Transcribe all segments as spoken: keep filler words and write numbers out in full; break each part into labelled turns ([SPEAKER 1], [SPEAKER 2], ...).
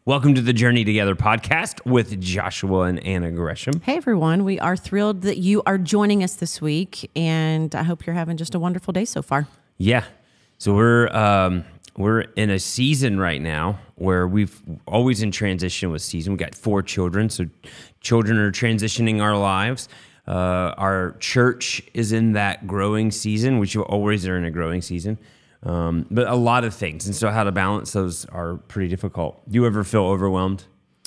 [SPEAKER 1] Welcome to the Journey Together podcast with Joshua and Anna Gresham.
[SPEAKER 2] Hey, everyone. We are thrilled that you are joining us this week, and I hope you're having just a wonderful day so far.
[SPEAKER 1] Yeah. So we're um, we're in a season right now where we've always in transition with season. We got four children, so children are transitioning our lives. Uh, our church is in that growing season, which you always are in a growing season. Um, but a lot of things. And so how to balance those are pretty difficult. Do you ever feel overwhelmed?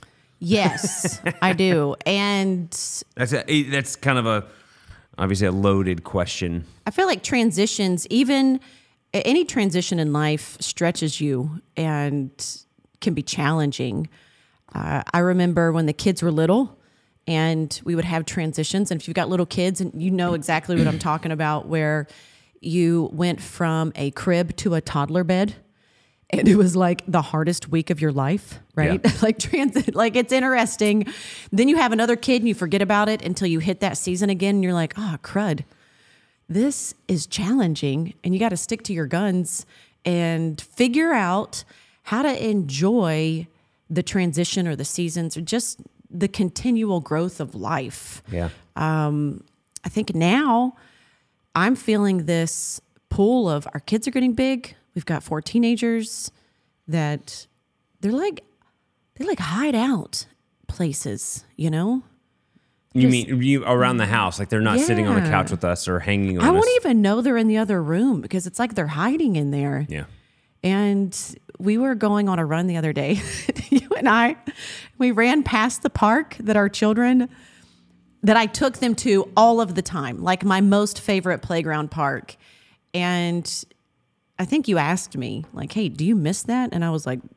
[SPEAKER 2] Yes, I do. And
[SPEAKER 1] That's a, that's kind of a, obviously a loaded question.
[SPEAKER 2] I feel like transitions, even any transition in life stretches you and can be challenging. Uh, I remember when the kids were little and we would have transitions. And if you've got little kids, and you know exactly what I'm talking about, where you went from a crib to a toddler bed, and it was like the hardest week of your life, right?
[SPEAKER 1] Yeah.
[SPEAKER 2] like transit, like it's interesting. Then you have another kid and you forget about it until you hit that season again, and you're like, oh, crud, this is challenging, and you got to stick to your guns and figure out how to enjoy the transition or the seasons or just the continual growth of life.
[SPEAKER 1] Yeah.
[SPEAKER 2] Um, I think now I'm feeling this pull of our kids are getting big. We've got four teenagers that they're like, they like hide out places, you know?
[SPEAKER 1] You
[SPEAKER 2] Just-
[SPEAKER 1] mean you around the house, like they're not sitting on the
[SPEAKER 2] Yeah.
[SPEAKER 1] couch with us or hanging on
[SPEAKER 2] I
[SPEAKER 1] us?
[SPEAKER 2] won't even know they're in the other room because it's like they're hiding in there.
[SPEAKER 1] Yeah.
[SPEAKER 2] And we were going on a run the other day. You and I, we ran past the park that our children, that I took them to all of the time, like my most favorite playground park. And I think you asked me, like, hey, do you miss that? And I was like,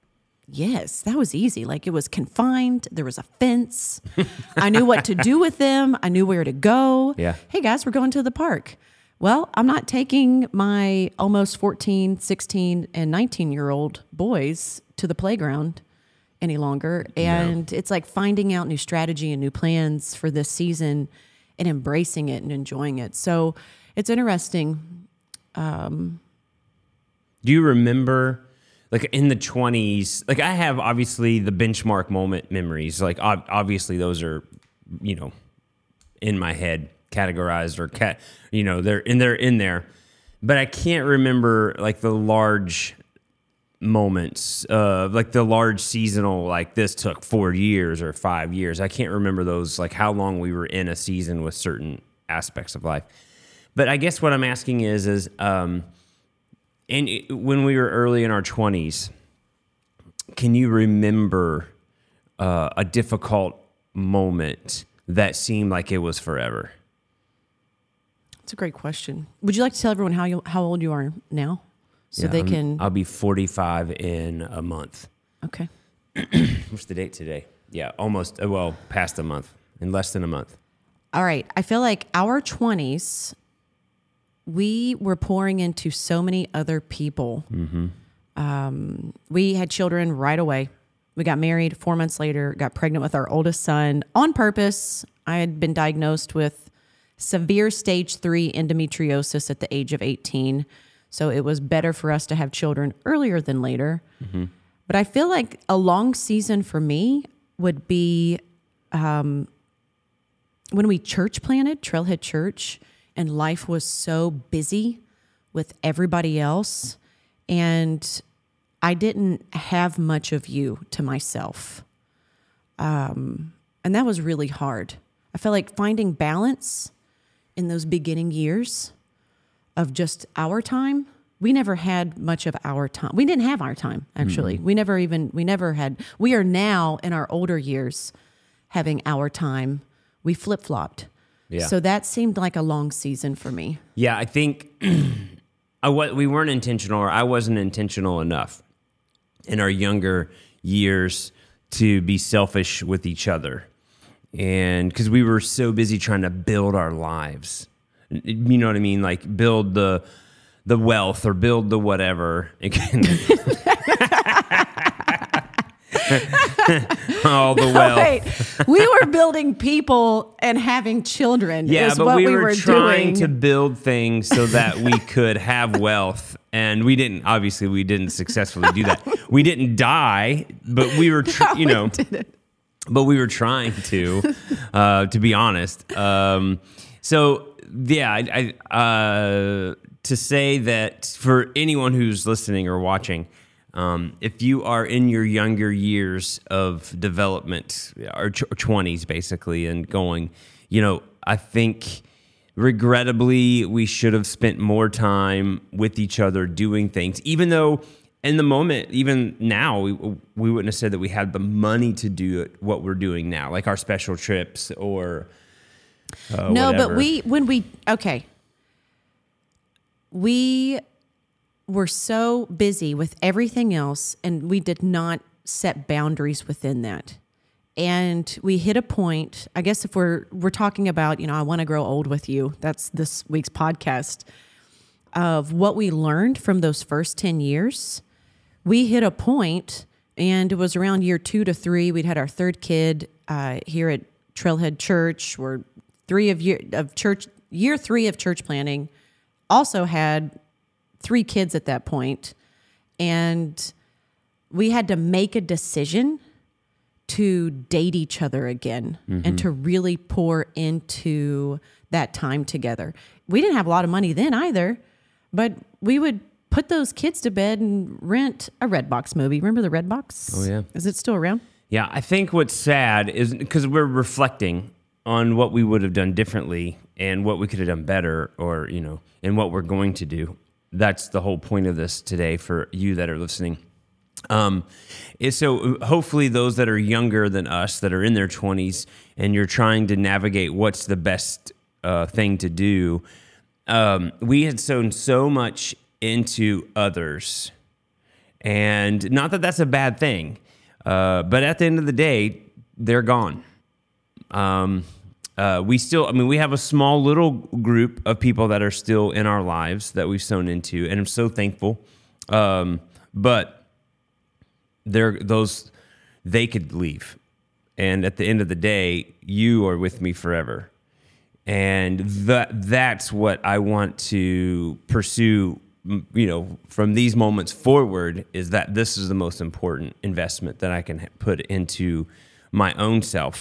[SPEAKER 2] yes, that was easy. Like, it was confined. There was a fence. I knew what to do with them. I knew where to go.
[SPEAKER 1] Yeah.
[SPEAKER 2] Hey, guys, we're going to the park. Well, I'm not taking my almost fourteen, sixteen, and nineteen-year-old boys to the playground any longer. And no. It's like finding out new strategy and new plans for this season and embracing it and enjoying it. So it's interesting. Um,
[SPEAKER 1] Do you remember, like in the twenties, like I have obviously the benchmark moment memories. Like ob- obviously those are, you know, in my head categorized or cat, you know, they're in they're in there. But I can't remember like the large moments, uh, like the large seasonal, like this took four years or five years. I can't remember those, like how long we were in a season with certain aspects of life. But I guess what I'm asking is, is um, and it, when we were early in our twenties, can you remember uh, a difficult moment that seemed like it was forever?
[SPEAKER 2] It's a great question. Would you like to tell everyone how you how old you are now, so
[SPEAKER 1] Yeah,
[SPEAKER 2] they
[SPEAKER 1] I'm-
[SPEAKER 2] can?
[SPEAKER 1] I'll be forty-five in a month.
[SPEAKER 2] Okay.
[SPEAKER 1] What's the date today? Yeah, almost. uh, Well, past a month, in less than a month.
[SPEAKER 2] All right. I feel like our twenties, we were pouring into so many other people.
[SPEAKER 1] Mm-hmm.
[SPEAKER 2] Um, we had children right away. We got married four months later, got pregnant with our oldest son on purpose. I had been diagnosed with severe stage three endometriosis at the age of eighteen. So it was better for us to have children earlier than later. Mm-hmm. But I feel like a long season for me would be um, when we church planted, Trailhead Church, and life was so busy with everybody else. And I didn't have much of you to myself. Um, and that was really hard. I felt like finding balance in those beginning years of just our time. We never had much of our time. We didn't have our time, actually. Mm-hmm. We never even, we never had, we are now in our older years having our time. We flip-flopped.
[SPEAKER 1] Yeah.
[SPEAKER 2] So that seemed like a long season for me.
[SPEAKER 1] Yeah, I think I, we weren't intentional, or I wasn't intentional enough in our younger years to be selfish with each other. And because we were so busy trying to build our lives, you know what I mean? Like build the the wealth or build the whatever. All the wealth.
[SPEAKER 2] Wait, we were building people and having children.
[SPEAKER 1] Yeah,
[SPEAKER 2] is
[SPEAKER 1] but
[SPEAKER 2] what
[SPEAKER 1] we,
[SPEAKER 2] we
[SPEAKER 1] were,
[SPEAKER 2] were
[SPEAKER 1] trying
[SPEAKER 2] doing.
[SPEAKER 1] to build things so that we could have wealth, and we didn't. Obviously, we didn't successfully do that. we didn't die, but we were, tr-
[SPEAKER 2] No,
[SPEAKER 1] you
[SPEAKER 2] we
[SPEAKER 1] know,
[SPEAKER 2] didn't.
[SPEAKER 1] but we were trying to, uh, to be honest. Um, so yeah, I, I uh, to say that for anyone who's listening or watching, um, if you are in your younger years of development, or twenties basically, and going, you know, I think regrettably we should have spent more time with each other doing things, even though in the moment, even now, we, we wouldn't have said that we had the money to do it, what we're doing now, like our special trips or uh,
[SPEAKER 2] no,
[SPEAKER 1] whatever.
[SPEAKER 2] but we, when we, okay. We were so busy with everything else, and we did not set boundaries within that. And we hit a point, I guess if we're we're talking about, you know, I want to grow old with you, that's this week's podcast, of what we learned from those first ten years. We hit a point, and it was around year two to three. We'd had our third kid uh, here at Trailhead Church. We're three of year of church, year three of church planning. Also had three kids at that point, and we had to make a decision to date each other again mm-hmm. and to really pour into that time together. We didn't have a lot of money then either, but we would put those kids to bed and rent a Redbox movie. Remember the Redbox?
[SPEAKER 1] Oh, yeah.
[SPEAKER 2] Is it still around?
[SPEAKER 1] Yeah, I think what's sad is because we're reflecting on what we would have done differently and what we could have done better, or, you know, and what we're going to do. That's the whole point of this today for you that are listening. Um, so hopefully those that are younger than us, that are in their twenties, and you're trying to navigate what's the best uh, thing to do. Um, we had sown so much into others, and not that that's a bad thing, uh, but at the end of the day, they're gone. Um, uh, we still, I mean, we have a small little group of people that are still in our lives that we've sown into, and I'm so thankful. Um, but they're those, they could leave. And at the end of the day, you are with me forever. And that that's what I want to pursue, you know, from these moments forward, is that this is the most important investment that I can put into my own self.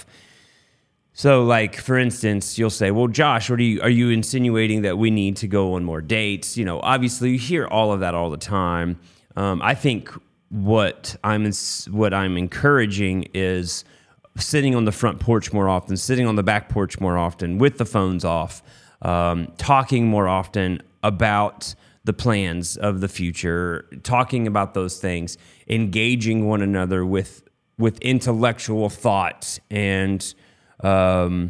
[SPEAKER 1] So, like, for instance, you'll say, well, Josh, what are you, are you insinuating that we need to go on more dates? You know, obviously you hear all of that all the time. Um, I think what I'm, what I'm encouraging is sitting on the front porch more often, sitting on the back porch more often with the phones off, um, talking more often about the plans of the future, talking about those things, engaging one another with, with intellectual thought and, Um,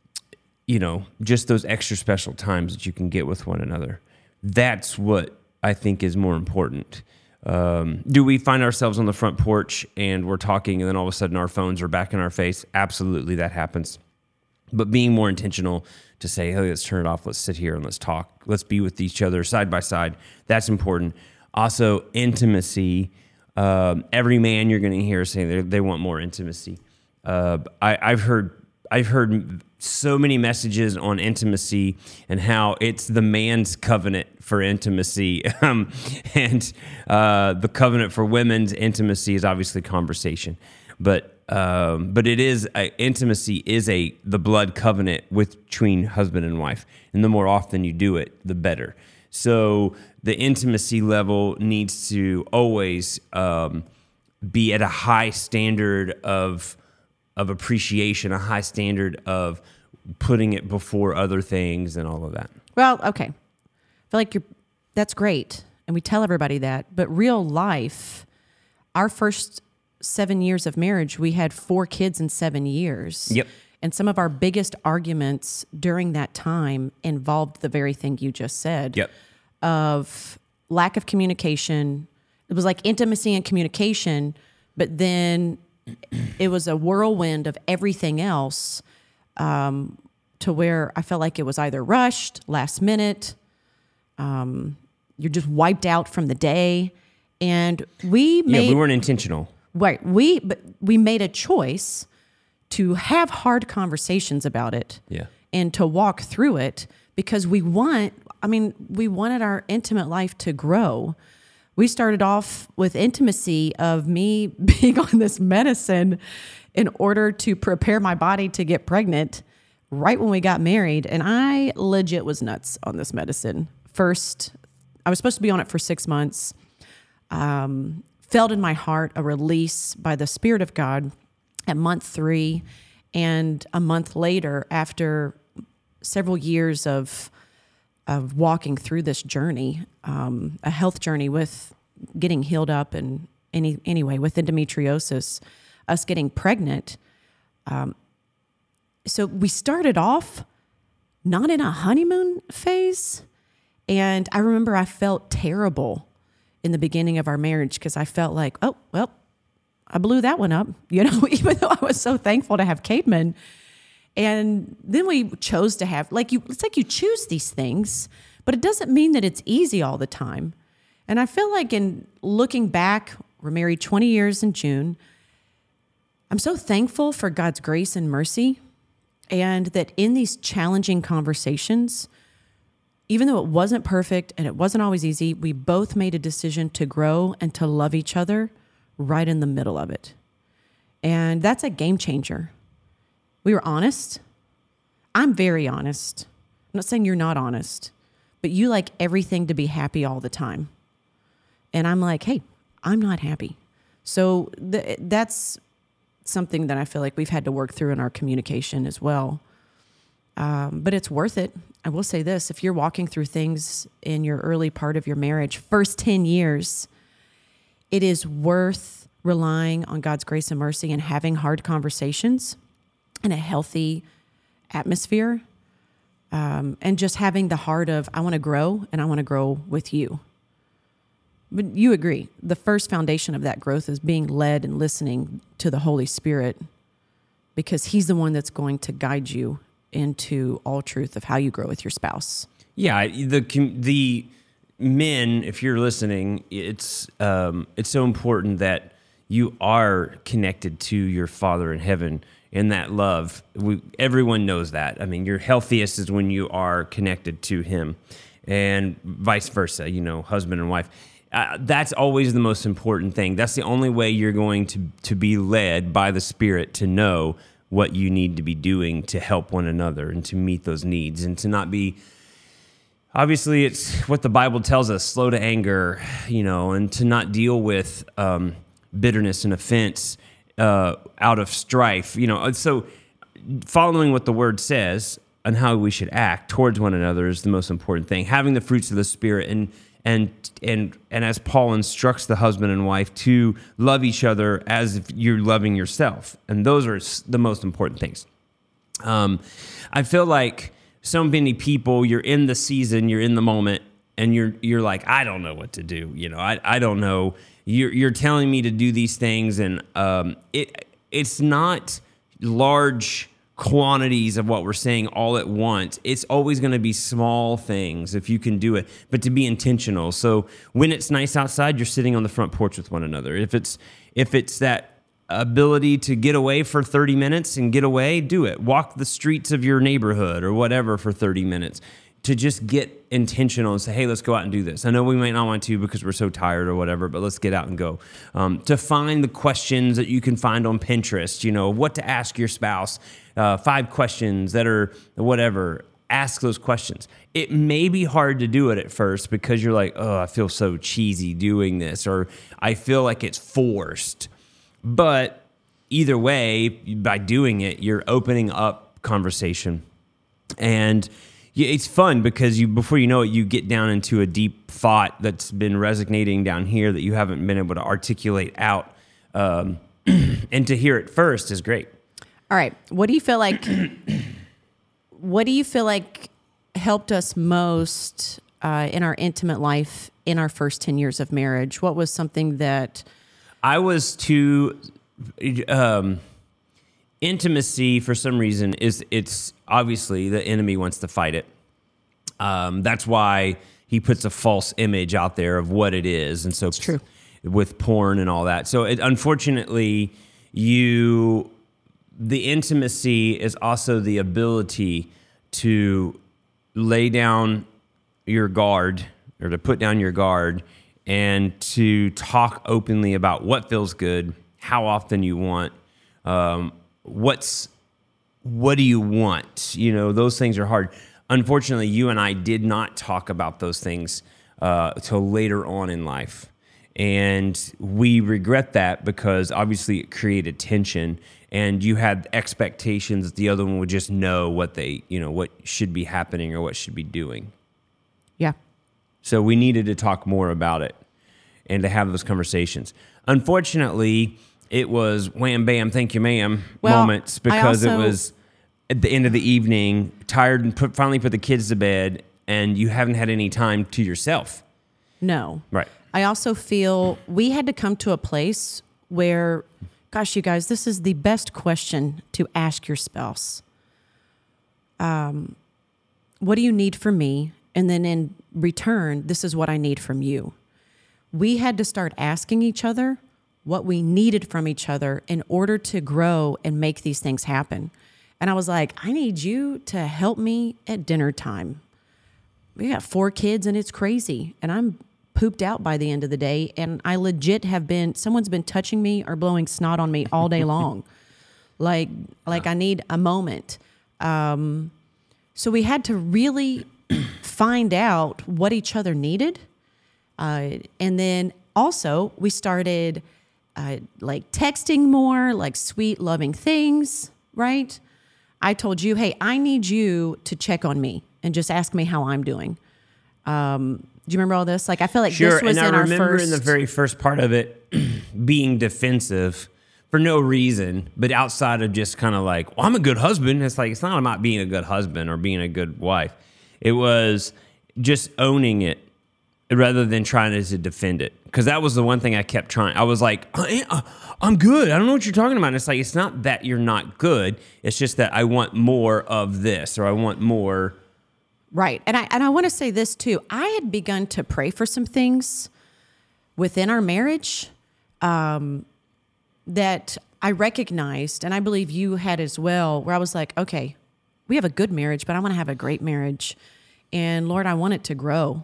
[SPEAKER 1] you know, just those extra special times that you can get with one another. That's what I think is more important. Um, do we find ourselves on the front porch and we're talking and then all of a sudden our phones are back in our face? Absolutely, that happens. But being more intentional to say, hey, let's turn it off. Let's sit here and let's talk. Let's be with each other side by side. That's important. Also, intimacy. Um, every man you're going to hear say they, they want more intimacy. Uh, I, I've heard I've heard so many messages on intimacy and how it's the man's covenant for intimacy, um, and uh, the covenant for women's intimacy is obviously conversation, but um, but it is a, intimacy is a the blood covenant with, between husband and wife, and the more often you do it, the better. So the intimacy level needs to always um, be at a high standard of. of appreciation, a high standard of putting it before other things and all of that.
[SPEAKER 2] Well, okay. I feel like you're, that's great. And we tell everybody that. But real life, our first seven years of marriage, we had four kids in seven years.
[SPEAKER 1] Yep.
[SPEAKER 2] And some of our biggest arguments during that time involved the very thing you just said.
[SPEAKER 1] Yep.
[SPEAKER 2] Of lack of communication. It was like intimacy and communication, but then it was a whirlwind of everything else, um, to where I felt like it was either rushed, last minute, um, you're just wiped out from the day. And we made...
[SPEAKER 1] Yeah, we weren't intentional.
[SPEAKER 2] Right. We, but we made a choice to have hard conversations about it.
[SPEAKER 1] Yeah.
[SPEAKER 2] And to walk through it, because we want, I mean, we wanted our intimate life to grow. We started off with intimacy of me being on this medicine in order to prepare my body to get pregnant right when we got married. And I legit was nuts on this medicine. First, I was supposed to be on it for six months. Um, felt in my heart a release by the Spirit of God at month three. And a month later, after several years of of walking through this journey, um, a health journey with getting healed up and any anyway with endometriosis, us getting pregnant. Um, so we started off not in a honeymoon phase, and I remember I felt terrible in the beginning of our marriage because I felt like, oh well, I blew that one up, you know, even though I was so thankful to have Caedmon. And then we chose to have, like you, it's like you choose these things, but it doesn't mean that it's easy all the time. And I feel like in looking back, we're married twenty years in June. I'm so thankful for God's grace and mercy, and that in these challenging conversations, even though it wasn't perfect and it wasn't always easy, we both made a decision to grow and to love each other right in the middle of it. And that's a game changer. We were honest. I'm very honest. I'm not saying you're not honest, but you like everything to be happy all the time. And I'm like, hey, I'm not happy. So th- that's something that I feel like we've had to work through in our communication as well. Um, but it's worth it. I will say this, if you're walking through things in your early part of your marriage, first ten years, it is worth relying on God's grace and mercy and having hard conversations in a healthy atmosphere, um, and just having the heart of, I want to grow and I want to grow with you. But you agree, the first foundation of that growth is being led and listening to the Holy Spirit, because he's the one that's going to guide you into all truth of how you grow with your spouse.
[SPEAKER 1] Yeah, the the men, if you're listening, it's um, it's so important that you are connected to your Father in heaven in that love. We, everyone knows that. I mean, your healthiest is when you are connected to him, and vice versa, you know, husband and wife. Uh, that's always the most important thing. That's the only way you're going to, to be led by the Spirit to know what you need to be doing to help one another and to meet those needs, and to not be, obviously it's what the Bible tells us, slow to anger, you know, and to not deal with um, bitterness and offense uh, out of strife, you know. So following what the Word says and how we should act towards one another is the most important thing. Having the fruits of the Spirit, and and and and as Paul instructs the husband and wife to love each other as if you're loving yourself, and those are the most important things. Um, I feel like so many people, you're in the season, you're in the moment, and you're you're like, I don't know what to do. You know, I I don't know. You're you're telling me to do these things, and um, it it's not large quantities of what we're saying all at once. It's always going to be small things if you can do it, but to be intentional. So when it's nice outside, you're sitting on the front porch with one another. If it's if it's that ability to get away for thirty minutes and get away, do it. Walk the streets of your neighborhood or whatever for thirty minutes. To just get intentional and say, hey, let's go out and do this. I know we might not want to because we're so tired or whatever, but let's get out and go. Um, to find the questions that you can find on Pinterest, you know, what to ask your spouse, uh, five questions that are whatever. Ask those questions. It may be hard to do it at first because you're like, oh, I feel so cheesy doing this, or I feel like it's forced. But either way, by doing it, you're opening up conversation. And yeah, it's fun because you, before you know it, you get down into a deep thought that's been resonating down here that you haven't been able to articulate out. Um, and to hear it first is great.
[SPEAKER 2] All right. What do you feel like, what do you feel like helped us most uh, in our intimate life in our first ten years of marriage? What was something that...
[SPEAKER 1] I was too... Um, intimacy, for some reason, is it's obviously the enemy wants to fight it. Um, that's why he puts a false image out there of what it is, and so
[SPEAKER 2] it's true
[SPEAKER 1] with porn and all that. So, it, unfortunately, you the intimacy is also the ability to lay down your guard or to put down your guard and to talk openly about what feels good, how often you want, um, what's what do you want? You know, those things are hard. Unfortunately, you and I did not talk about those things uh, till later on in life. And we regret that because obviously it created tension, and you had expectations that the other one would just know what they, you know, what should be happening or what should be doing.
[SPEAKER 2] Yeah.
[SPEAKER 1] So we needed to talk more about it and to have those conversations. Unfortunately, it was wham, bam, thank you, ma'am
[SPEAKER 2] Well,
[SPEAKER 1] moments because
[SPEAKER 2] I also-
[SPEAKER 1] it was at the end of the evening, tired, and put, finally put the kids to bed, and you haven't had any time to yourself.
[SPEAKER 2] No.
[SPEAKER 1] Right.
[SPEAKER 2] I also feel we had to come to a place where, gosh, you guys, this is the best question to ask your spouse. Um, what do you need from me? And then in return, this is what I need from you. We had to start asking each other what we needed from each other in order to grow and make these things happen. And I was like, I need you to help me at dinner time. We got four kids and it's crazy. And I'm pooped out by the end of the day. And I legit have been, someone's been touching me or blowing snot on me all day long. like, like I need a moment. Um, so we had to really find out what each other needed. Uh, and then also we started uh, like texting more, like sweet, loving things, right? I told you, hey, I need you to check on me and just ask me how I'm doing. Um, do you remember all this? Like, I feel like
[SPEAKER 1] Sure,
[SPEAKER 2] this was
[SPEAKER 1] and
[SPEAKER 2] in
[SPEAKER 1] I
[SPEAKER 2] our
[SPEAKER 1] remember
[SPEAKER 2] first.
[SPEAKER 1] in the very first part of it being defensive for no reason, but outside of just kind of like, well, I'm a good husband. It's like, it's not about being a good husband or being a good wife. It was just owning it rather than trying to defend it. Because that was the one thing I kept trying. I was like, I, I'm good. I don't know what you're talking about. And it's like, it's not that you're not good. It's just that I want more of this, or I want more.
[SPEAKER 2] Right. And I and I want to say this too. I had begun to pray for some things within our marriage um, that I recognized, and I believe you had as well, where I was like, okay, we have a good marriage, but I want to have a great marriage. And Lord, I want it to grow.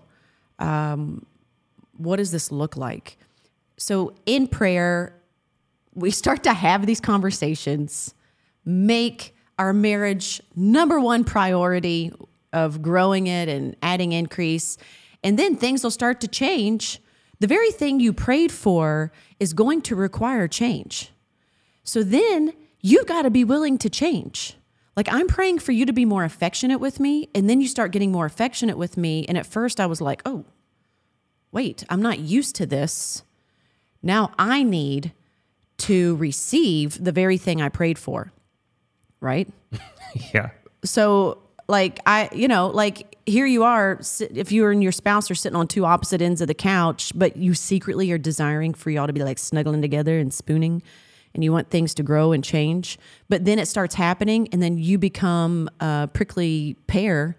[SPEAKER 2] Um, what does this look like? So in prayer, we start to have these conversations, make our marriage number one priority of growing it and adding increase. And then things will start to change. The very thing you prayed for is going to require change. So then you've got to be willing to change. Like, I'm praying for you to be more affectionate with me, and then you start getting more affectionate with me. And at first I was like, oh, wait, I'm not used to this. Now I need to receive the very thing I prayed for, right?
[SPEAKER 1] Yeah.
[SPEAKER 2] So, like, I, you know, like, here you are, if you and your spouse are sitting on two opposite ends of the couch, but you secretly are desiring for y'all to be like snuggling together and spooning, and you want things to grow and change. But then it starts happening, and then you become a prickly pear,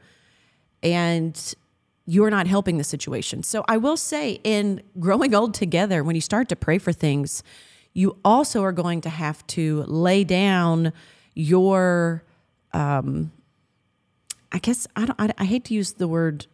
[SPEAKER 2] and you're not helping the situation. So I will say, in growing old together, when you start to pray for things, you also are going to have to lay down your, um, I guess, I don't, I, I hate to use the word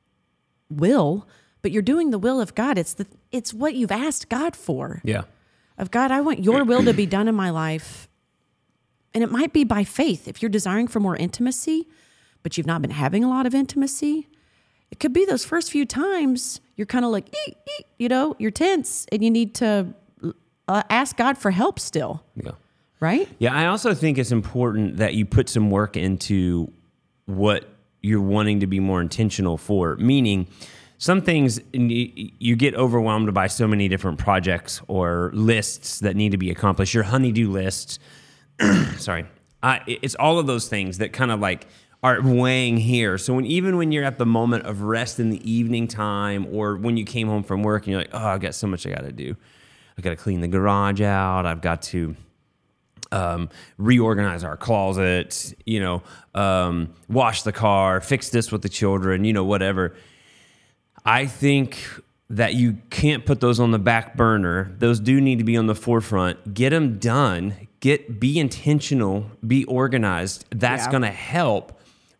[SPEAKER 2] will, but you're doing the will of God. It's the, it's what you've asked God for.
[SPEAKER 1] Yeah.
[SPEAKER 2] Of God, I want your will to be done in my life. And it might be by faith. If you're desiring for more intimacy, but you've not been having a lot of intimacy, it could be those first few times you're kind of like, ee, ee, you know, you're tense and you need to uh, ask God for help still.
[SPEAKER 1] Yeah.
[SPEAKER 2] Right?
[SPEAKER 1] Yeah. I also think it's important that you put some work into what you're wanting to be more intentional for, meaning some things you get overwhelmed by so many different projects or lists that need to be accomplished. Your honey-do list, sorry, uh, it's all of those things that kind of like are weighing here. So when even when you're at the moment of rest in the evening time, or when you came home from work and you're like, oh, I've got so much I got to do. I've got to clean the garage out. I've got to um, reorganize our closet, you know, um, wash the car, fix this with the children, you know, whatever. I think that you can't put those on the back burner. Those do need to be on the forefront. Get them done. Get be intentional. Be organized. That's
[SPEAKER 2] Yeah.
[SPEAKER 1] going to help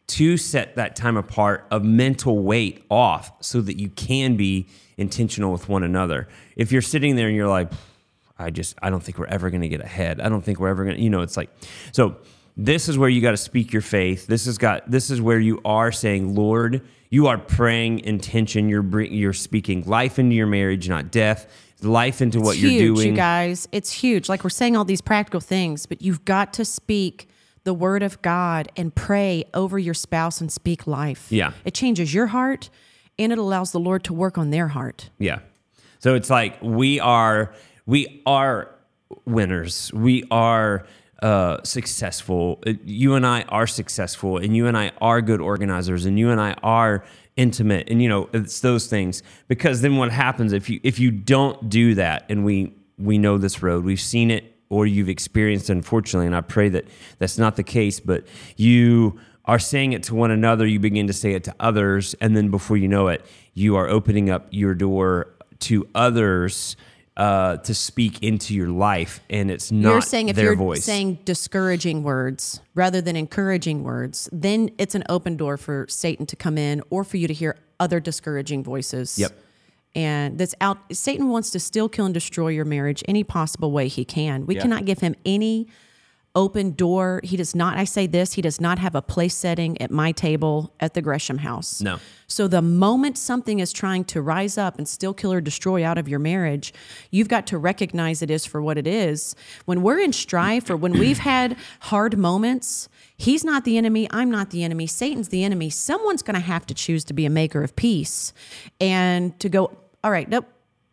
[SPEAKER 1] to set that time apart of mental weight off so that you can be intentional with one another. If you're sitting there and you're like, I just, I don't think we're ever going to get ahead. I don't think we're ever going to, you know, it's like, so this is where you got to speak your faith. This has got, this is where you are saying, Lord, you are praying intention. You're bring, you're speaking life into your marriage, not death. Life into what
[SPEAKER 2] it's
[SPEAKER 1] you're
[SPEAKER 2] huge,
[SPEAKER 1] doing.
[SPEAKER 2] You guys, it's huge. Like we're saying all these practical things, but you've got to speak the word of God and pray over your spouse and speak life.
[SPEAKER 1] Yeah.
[SPEAKER 2] It changes your heart and it allows the Lord to work on their heart.
[SPEAKER 1] Yeah. So it's like we are we are winners. We are uh, successful. You and I are successful, and you and I are good organizers, and you and I are intimate, and you know, it's those things. Because then what happens if you if you don't do that, and we we know this road, we've seen it, or you've experienced it, unfortunately, and I pray that that's not the case, but you are saying it to one another, you begin to say it to others, and then before you know it, you are opening up your door to others uh, to speak into your life, and it's not
[SPEAKER 2] you're saying if
[SPEAKER 1] their
[SPEAKER 2] you're
[SPEAKER 1] voice.
[SPEAKER 2] saying discouraging words rather than encouraging words, then it's an open door for Satan to come in or for you to hear other discouraging voices.
[SPEAKER 1] Yep.
[SPEAKER 2] And that's out. Satan wants to steal, kill, and destroy your marriage any possible way he can. We
[SPEAKER 1] Yeah.
[SPEAKER 2] cannot give him any open door. He does not, I say this, he does not have a place setting at my table at the Gresham house.
[SPEAKER 1] No.
[SPEAKER 2] So the moment something is trying to rise up and steal, kill, or destroy out of your marriage, you've got to recognize it is for what it is. When we're in strife or when we've had hard moments, he's not the enemy, I'm not the enemy, Satan's the enemy. Someone's going to have to choose to be a maker of peace and to go, all right, nope,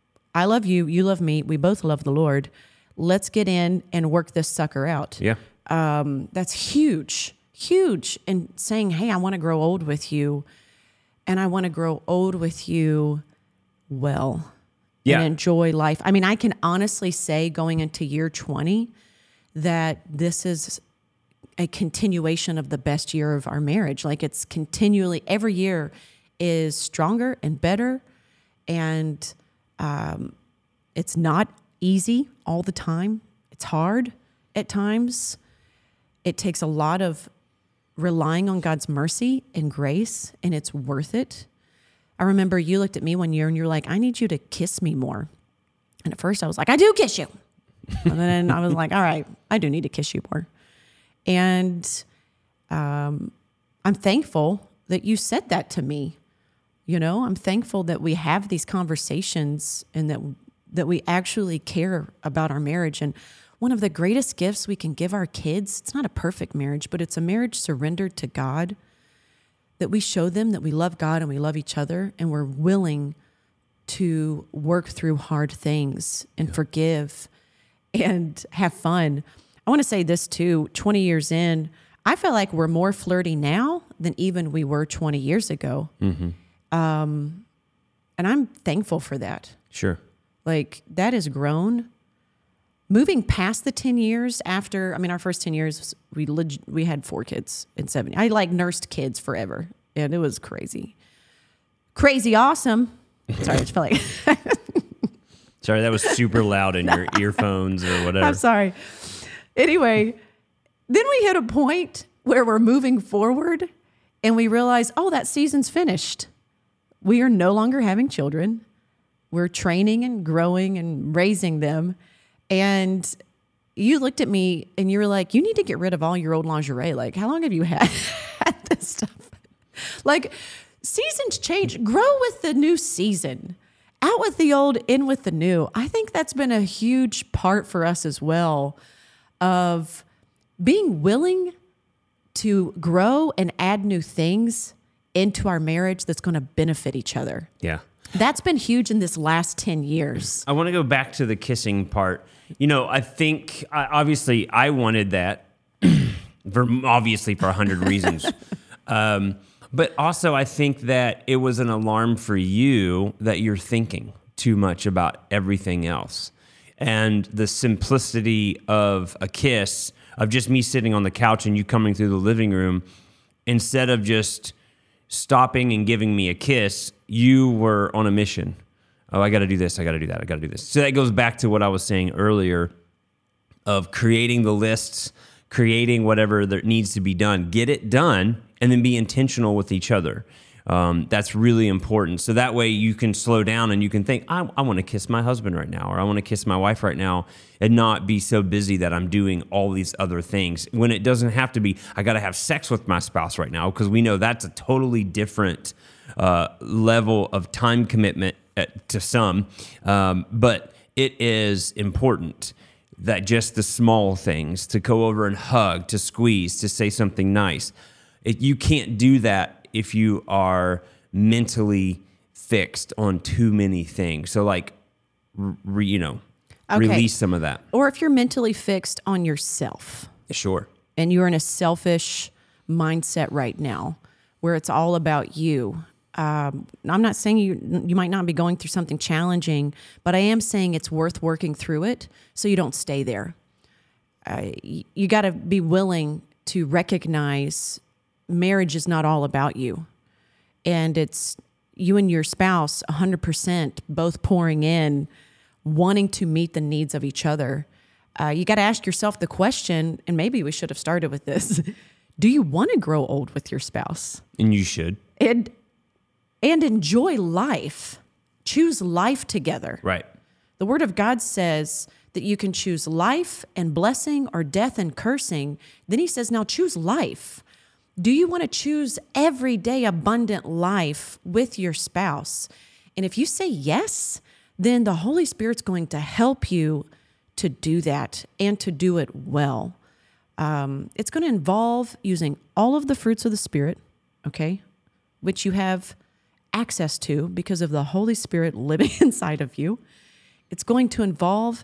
[SPEAKER 2] I love you, you love me, we both love the Lord. Let's get in and work this sucker out.
[SPEAKER 1] Yeah.
[SPEAKER 2] Um, that's huge, huge. And saying, hey, I want to grow old with you. And I want to grow old with you well
[SPEAKER 1] Yeah.
[SPEAKER 2] and enjoy life. I mean, I can honestly say going into year twenty that this is a continuation of the best year of our marriage. Like it's continually, every year is stronger and better. And um, it's not easy all the time. It's hard at times. It takes a lot of relying on God's mercy and grace, and it's worth it. I remember you looked at me one year and you're like, I need you to kiss me more. And at first I was like, I do kiss you. And then I was like, all right, I do need to kiss you more. And um, I'm thankful that you said that to me. You know, I'm thankful that we have these conversations and that that we actually care about our marriage. And one of the greatest gifts we can give our kids, it's not a perfect marriage, but it's a marriage surrendered to God, that we show them that we love God and we love each other and we're willing to work through hard things and forgive and have fun. I want to say this too, twenty years in, I feel like we're more flirty now than even we were twenty years ago. Mm-hmm. Um, and I'm thankful for that.
[SPEAKER 1] Sure.
[SPEAKER 2] Like that has grown. Moving past the ten years after, I mean, our first ten years, we leg- we had four kids in seven. I like nursed kids forever. And it was crazy. Crazy awesome. Sorry, I just felt like.
[SPEAKER 1] Sorry, that was super loud in your earphones or whatever.
[SPEAKER 2] I'm sorry. Anyway, then we hit a point where we're moving forward and we realize, oh, that season's finished. We are no longer having children. We're training and growing and raising them. And you looked at me and you were like, you need to get rid of all your old lingerie. Like, how long have you had this stuff? Like, seasons change. Grow with the new season. Out with the old, in with the new. I think that's been a huge part for us as well of being willing to grow and add new things into our marriage that's going to benefit each other.
[SPEAKER 1] Yeah.
[SPEAKER 2] That's been huge in this last ten years.
[SPEAKER 1] I want to go back to the kissing part. You know, I think, I, obviously, I wanted that, for obviously for a hundred reasons. Um, but also, I think that it was an alarm for you that you're thinking too much about everything else. And the simplicity of a kiss, of just me sitting on the couch and you coming through the living room, instead of just stopping and giving me a kiss, you were on a mission. Oh, I got to do this. I got to do that. I got to do this. So that goes back to what I was saying earlier of creating the lists, creating whatever that needs to be done. Get it done. and then be intentional with each other. Um, that's really important. So that way you can slow down and you can think, I, I want to kiss my husband right now, or I want to kiss my wife right now, and not be so busy that I'm doing all these other things. When it doesn't have to be, I got to have sex with my spouse right now, because we know that's a totally different uh, level of time commitment at, to some. Um, but it is important that just the small things, to go over and hug, to squeeze, to say something nice. It, you can't do that if you are mentally fixed on too many things. So like, re, you know, okay. release some of that.
[SPEAKER 2] Or if you're mentally fixed on yourself.
[SPEAKER 1] Sure.
[SPEAKER 2] And you're in a selfish mindset right now where it's all about you. Um, I'm not saying you you might not be going through something challenging, but I am saying it's worth working through it so you don't stay there. Uh, you you got to be willing to recognize marriage is not all about you, and it's you and your spouse one hundred percent both pouring in, wanting to meet the needs of each other. Uh, you got to ask yourself the question, and maybe we should have started with this. Do you want to grow old with your spouse?
[SPEAKER 1] And you should.
[SPEAKER 2] And, and enjoy life. Choose life together.
[SPEAKER 1] Right.
[SPEAKER 2] The Word of God says that you can choose life and blessing or death and cursing. Then he says, now choose life. Do you want to choose everyday abundant life with your spouse? And if you say yes, then the Holy Spirit's going to help you to do that and to do it well. Um, it's going to involve using all of the fruits of the Spirit, okay, which you have access to because of the Holy Spirit living inside of you. It's going to involve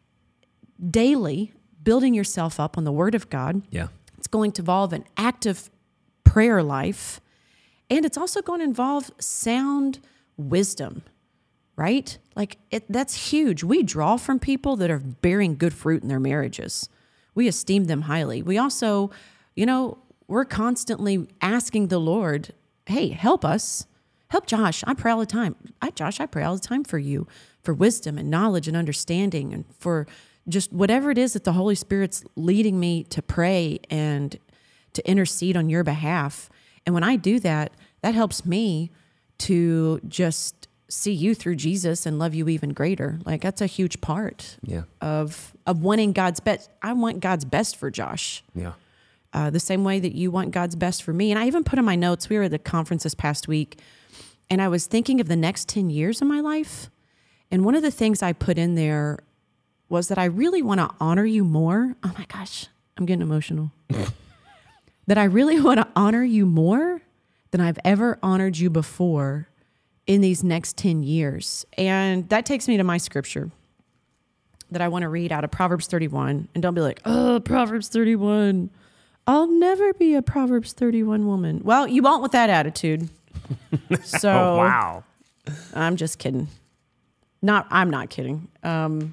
[SPEAKER 2] daily building yourself up on the Word of God.
[SPEAKER 1] Yeah.
[SPEAKER 2] It's going to involve an active prayer life, and it's also going to involve sound wisdom, right? Like it, that's huge. We draw from people that are bearing good fruit in their marriages. We esteem them highly. We also, you know, we're constantly asking the Lord, hey, help us. Help Josh. I pray all the time. I, Josh, I pray all the time for you, for wisdom and knowledge and understanding, and for just whatever it is that the Holy Spirit's leading me to pray and to intercede on your behalf. And when I do that, that helps me to just see you through Jesus and love you even greater. Like that's a huge part
[SPEAKER 1] yeah.
[SPEAKER 2] of of wanting God's best. I want God's best for Josh.
[SPEAKER 1] Yeah.
[SPEAKER 2] Uh, the same way that you want God's best for me. And I even put in my notes, we were at the conference this past week, and I was thinking of the next ten years of my life. And one of the things I put in there was that I really want to honor you more. Oh my gosh, I'm getting emotional. That I really want to honor you more than I've ever honored you before in these next ten years. And that takes me to my scripture that I want to read out of Proverbs thirty-one. And don't be like, oh, Proverbs thirty-one. I'll never be a Proverbs thirty-one woman. Well, you won't with that attitude. So
[SPEAKER 1] oh, wow.
[SPEAKER 2] I'm just kidding. Not, I'm not kidding. Um,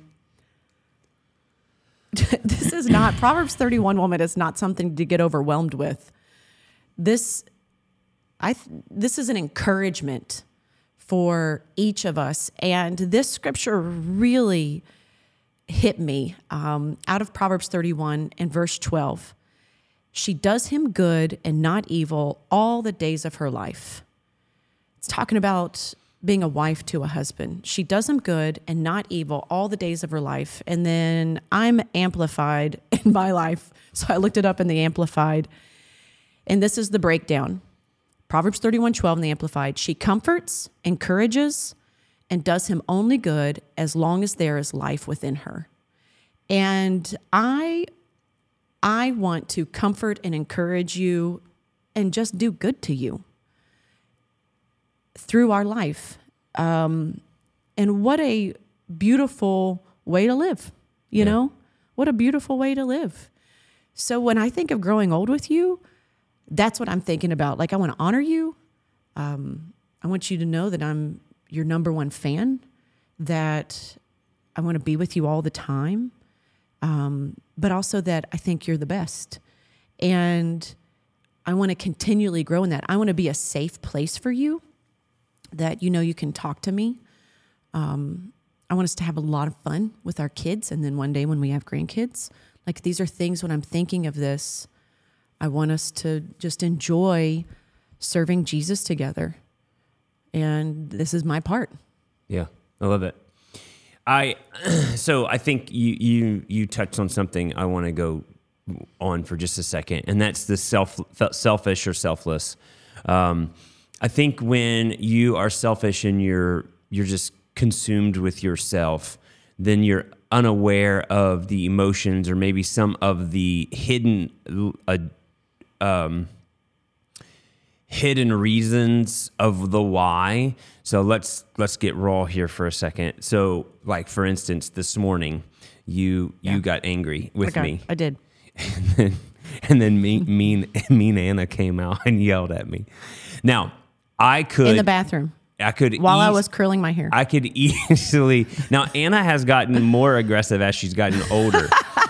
[SPEAKER 2] this is not, Proverbs thirty-one woman is not something to get overwhelmed with. This, I, this is an encouragement for each of us. And this scripture really hit me um, out of Proverbs thirty-one and verse twelve. She does him good and not evil all the days of her life. It's talking about being a wife to a husband. She does him good and not evil all the days of her life. And then I'm amplified in my life. So I looked it up in the Amplified. And this is the breakdown. Proverbs thirty-one twelve in the Amplified. She comforts, encourages, and does him only good as long as there is life within her. And I, I want to comfort and encourage you and just do good to you through our life. Um, and what a beautiful way to live, you yeah. know? What a beautiful way to live. So when I think of growing old with you, that's what I'm thinking about. Like, I want to honor you. Um, I want you to know that I'm your number one fan, that I want to be with you all the time, um, but also that I think you're the best. And I want to continually grow in that. I want to be a safe place for you, that you know you can talk to me. Um, I want us to have a lot of fun with our kids, and then one day when we have grandkids. Like, these are things when I'm thinking of this, I want us to just enjoy serving Jesus together. And this is my part.
[SPEAKER 1] Yeah, I love it. I so I think you you you touched on something I want to go on for just a second, and that's the self selfish or selfless. Um, I think when you are selfish and you're you're just consumed with yourself, then you're unaware of the emotions or maybe some of the hidden uh, um, hidden reasons of the why. So let's let's get raw here for a second. So, like for instance, this morning you yeah. you got angry with
[SPEAKER 2] I
[SPEAKER 1] me.
[SPEAKER 2] I did.
[SPEAKER 1] And then, and then mean mean mean Anna came out and yelled at me. Now, I could
[SPEAKER 2] in the bathroom.
[SPEAKER 1] I could
[SPEAKER 2] while
[SPEAKER 1] eas-
[SPEAKER 2] I was curling my hair.
[SPEAKER 1] I could easily. Now Anna has gotten more aggressive as she's gotten older.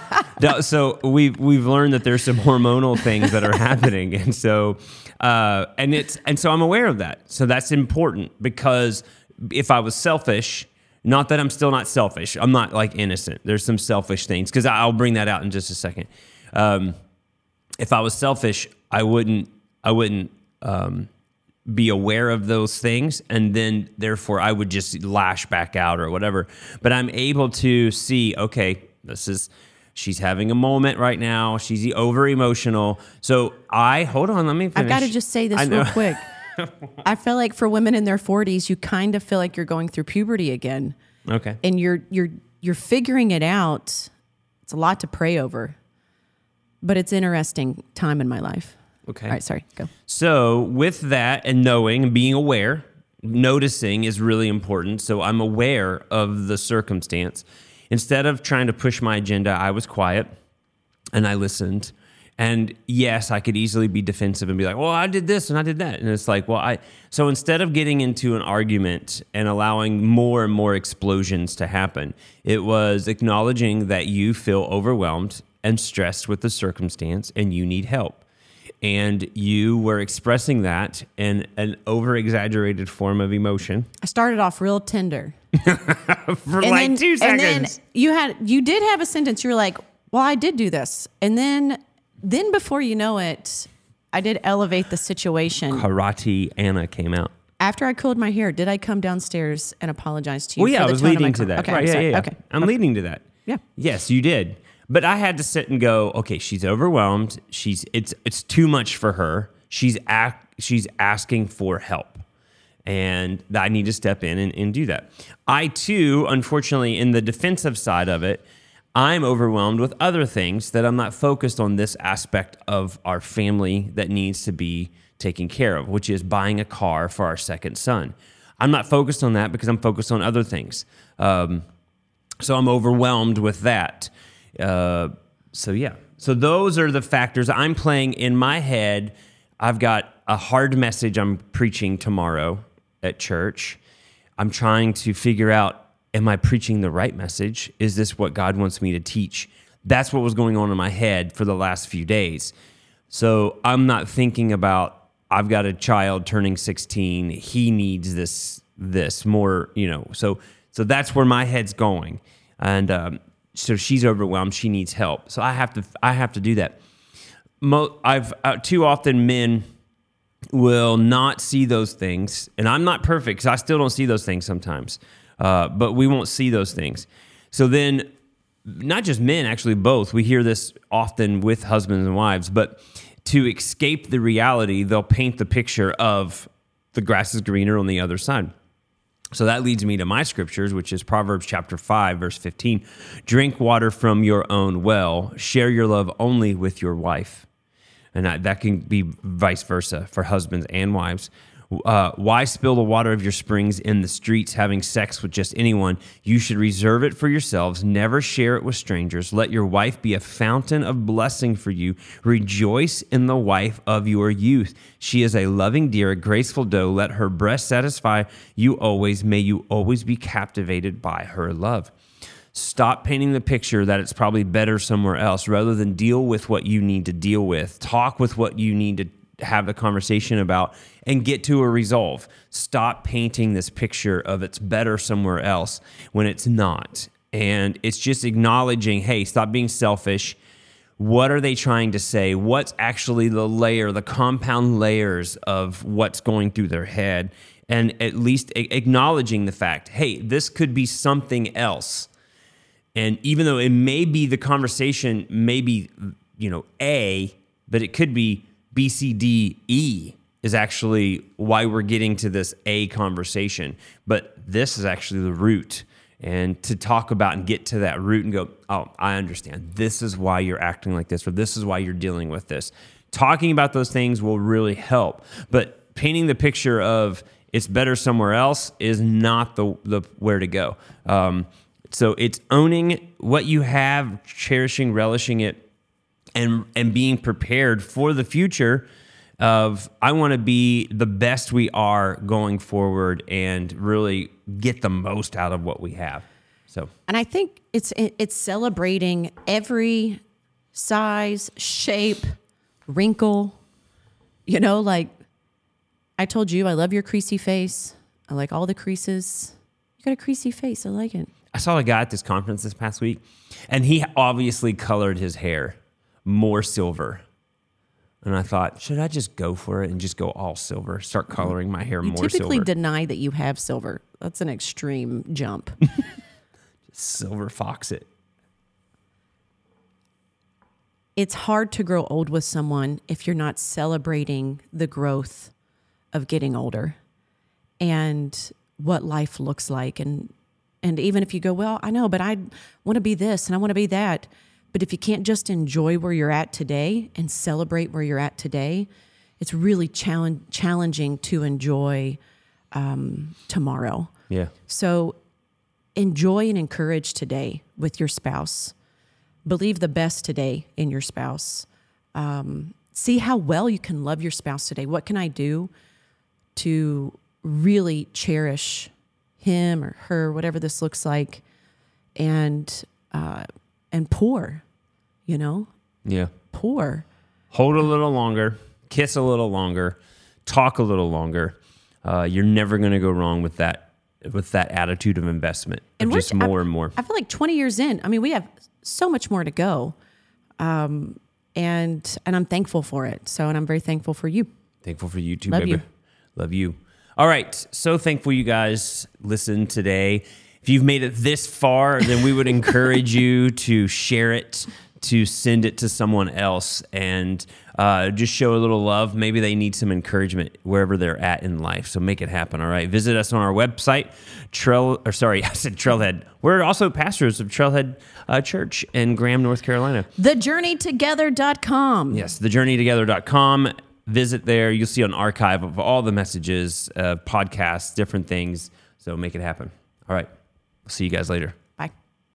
[SPEAKER 1] So we've we've learned that there's some hormonal things that are happening, and so uh, and it's and so I'm aware of that. So that's important, because if I was selfish, not that I'm still not selfish, I'm not like innocent. There's some selfish things, because I'll bring that out in just a second. Um, if I was selfish, I wouldn't I wouldn't um, be aware of those things, and then therefore I would just lash back out or whatever. But I'm able to see, okay, this is. She's having a moment right now. She's over emotional. So I, hold on, let me finish.
[SPEAKER 2] I've got to just say this real quick. I feel like for women in their forties, you kind of feel like you're going through puberty again.
[SPEAKER 1] Okay.
[SPEAKER 2] And you're you're you're figuring it out. It's a lot to pray over. But it's interesting time in my life.
[SPEAKER 1] Okay.
[SPEAKER 2] All right, sorry, go.
[SPEAKER 1] So with that and knowing and being aware, noticing is really important. So I'm aware of the circumstance. Instead of trying to push my agenda, I was quiet and I listened. And yes, I could easily be defensive and be like, well, I did this and I did that. And it's like, well, I, so instead of getting into an argument and allowing more and more explosions to happen, it was acknowledging that you feel overwhelmed and stressed with the circumstance and you need help. And you were expressing that in an over-exaggerated form of emotion.
[SPEAKER 2] I started off real tender.
[SPEAKER 1] For and like then, two seconds.
[SPEAKER 2] And then you had you did have a sentence. You were like, well, I did do this. And then then before you know it, I did elevate the situation.
[SPEAKER 1] Karate Anna came out.
[SPEAKER 2] After I curled my hair, did I come downstairs and apologize to you?
[SPEAKER 1] Well, yeah,
[SPEAKER 2] for the
[SPEAKER 1] I was
[SPEAKER 2] tone of
[SPEAKER 1] leading
[SPEAKER 2] my
[SPEAKER 1] to that.
[SPEAKER 2] Okay,
[SPEAKER 1] right, yeah, yeah, yeah.
[SPEAKER 2] Okay.
[SPEAKER 1] I'm
[SPEAKER 2] okay.
[SPEAKER 1] leading to that.
[SPEAKER 2] Yeah.
[SPEAKER 1] Yes, you did. But I had to sit and go, okay, she's overwhelmed. She's it's it's too much for her. She's act, she's asking for help. And I need to step in and, and do that. I, too, unfortunately, in the defensive side of it, I'm overwhelmed with other things that I'm not focused on this aspect of our family that needs to be taken care of, which is buying a car for our second son. I'm not focused on that because I'm focused on other things. Um, so I'm overwhelmed with that. Uh, so, yeah. So those are the factors I'm playing in my head. I've got a hard message I'm preaching tomorrow at church. I'm trying to figure out, am I preaching the right message? Is this what God wants me to teach? That's what was going on in my head for the last few days. So I'm not thinking about, I've got a child turning sixteen. He needs this, this more, you know. So, so that's where my head's going. And um, so she's overwhelmed. She needs help. So I have to, I have to do that. Mo- I've uh, too often men will not see those things, and I'm not perfect because I still don't see those things sometimes, uh, but we won't see those things. So then, not just men, actually both, we hear this often with husbands and wives, but to escape the reality, they'll paint the picture of the grass is greener on the other side. So that leads me to my scriptures, which is Proverbs chapter five, verse fifteen. Drink water from your own well, share your love only with your wife. And that, that can be vice versa for husbands and wives. Uh, why spill the water of your springs in the streets, having sex with just anyone? You should reserve it for yourselves. Never share it with strangers. Let your wife be a fountain of blessing for you. Rejoice in the wife of your youth. She is a loving deer, a graceful doe. Let her breast satisfy you always. May you always be captivated by her love. Stop painting the picture that it's probably better somewhere else rather than deal with what you need to deal with. Talk with what you need to have the conversation about and get to a resolve. Stop painting this picture of it's better somewhere else when it's not. And it's just acknowledging, hey, stop being selfish. What are they trying to say? What's actually the layer, the compound layers of what's going through their head? And at least a- acknowledging the fact, hey, this could be something else. And even though it may be the conversation, maybe, you know, A, but it could be B, C, D, E is actually why we're getting to this A conversation. But this is actually the root. And to talk about and get to that root and go, oh, I understand. This is why you're acting like this, or this is why you're dealing with this. Talking about those things will really help. But painting the picture of it's better somewhere else is not the, the where to go. Um, so it's owning what you have, cherishing, relishing it, and and being prepared for the future of I want to be the best we are going forward and really get the most out of what we have. So,
[SPEAKER 2] and I think it's it's celebrating every size, shape, wrinkle. You know, like I told you, I love your creasy face. I like all the creases. You got a creasy face. I like it.
[SPEAKER 1] I saw a guy at this conference this past week, and he obviously colored his hair more silver. And I thought, should I just go for it and just go all silver, start coloring my hair
[SPEAKER 2] You
[SPEAKER 1] more silver?
[SPEAKER 2] typically deny that you have silver. That's an extreme jump.
[SPEAKER 1] Silver fox it.
[SPEAKER 2] It's hard to grow old with someone if you're not celebrating the growth of getting older and what life looks like. And and even if you go, well, I know, but I want to be this and I want to be that. But if you can't just enjoy where you're at today and celebrate where you're at today, it's really challenge, challenging to enjoy um, tomorrow.
[SPEAKER 1] Yeah.
[SPEAKER 2] So enjoy and encourage today with your spouse. Believe the best today in your spouse. Um, see how well you can love your spouse today. What can I do to really cherish him or her, whatever this looks like, and uh, and pour, you know?
[SPEAKER 1] Yeah.
[SPEAKER 2] Pour.
[SPEAKER 1] Hold a little longer, kiss a little longer, talk a little longer. Uh, you're never going to go wrong with that with that attitude of investment.
[SPEAKER 2] And
[SPEAKER 1] of
[SPEAKER 2] we're-
[SPEAKER 1] just more
[SPEAKER 2] I-
[SPEAKER 1] and more.
[SPEAKER 2] I feel like twenty years in, I mean, we have so much more to go. Um, and and I'm thankful for it. So, and I'm very thankful for you.
[SPEAKER 1] Thankful for you too,
[SPEAKER 2] Love
[SPEAKER 1] baby.
[SPEAKER 2] you.
[SPEAKER 1] Love you. All right. So thankful you guys listened today. If you've made it this far, then we would encourage you to share it, to send it to someone else, and uh, just show a little love. Maybe they need some encouragement wherever they're at in life. So make it happen. All right. Visit us on our website, Trail, or sorry, I said Trailhead. We're also pastors of Trailhead uh, Church in Graham, North Carolina.
[SPEAKER 2] the journey together dot com.
[SPEAKER 1] Yes, the journey together dot com. Visit there. You'll see an archive of all the messages, uh, podcasts, different things. So make it happen. All right. We'll see you guys later.